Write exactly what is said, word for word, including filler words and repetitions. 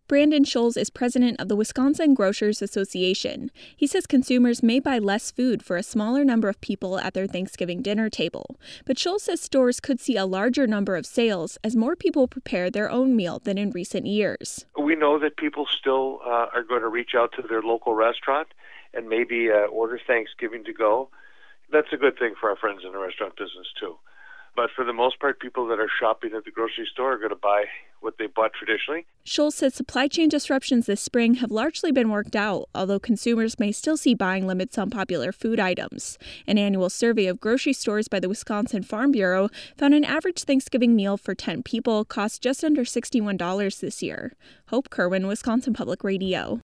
Brandon Scholes is president of the Wisconsin Grocers Association. He says consumers may buy less food for a smaller number of people at their Thanksgiving dinner table. But Scholes says stores could see a larger number of sales as more people prepare their own meal than in recent years. We know that people still uh, are going to reach out to their local restaurant and maybe uh, order Thanksgiving to go. That's a good thing for our friends in the restaurant business, too. But for the most part, people that are shopping at the grocery store are going to buy what they bought traditionally. Scholes says supply chain disruptions this spring have largely been worked out, although consumers may still see buying limits on popular food items. An annual survey of grocery stores by the Wisconsin Farm Bureau found an average Thanksgiving meal for ten people cost just under sixty-one dollars this year. Hope Kerwin, Wisconsin Public Radio.